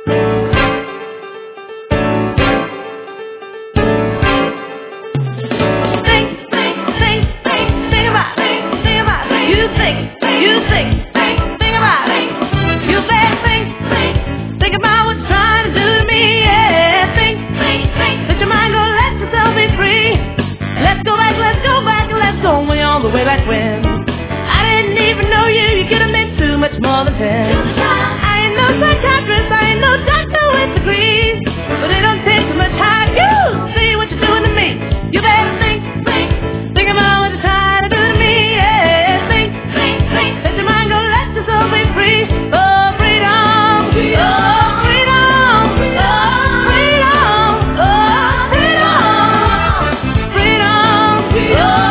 Way back when I didn't even know you, you could have meant too much more than 10. I ain't no psychiatrist, I ain't no doctor with degrees, but it don't take too much time. You see what you're doing to me. You better think about what you're trying to do to me. Yeah, think, let your mind go, let yourself be free. Oh, freedom, oh, freedom, oh, freedom, oh, freedom, freedom, oh.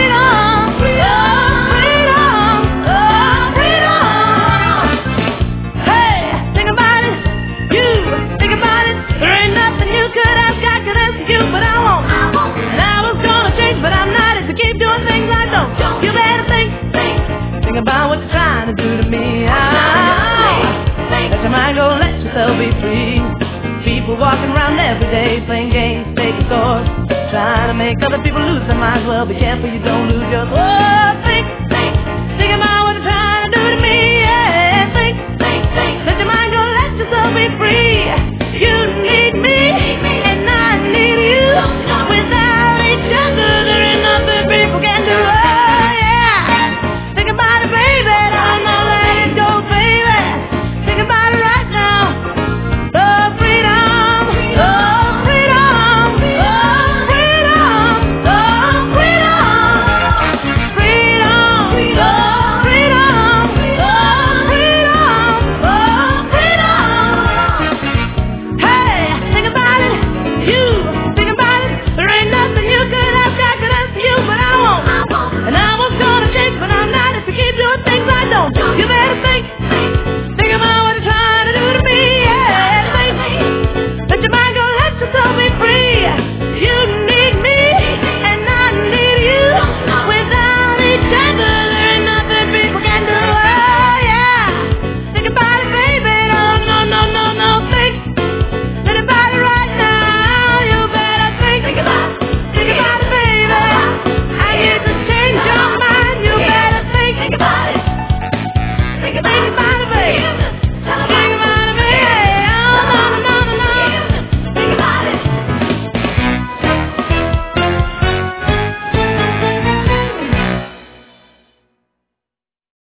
About what you're trying to do to me. Let your mind go, let yourself be free. People walking around every day playing games, taking scores, trying to make other people lose their minds. Well, be careful you don't lose yours. Oh,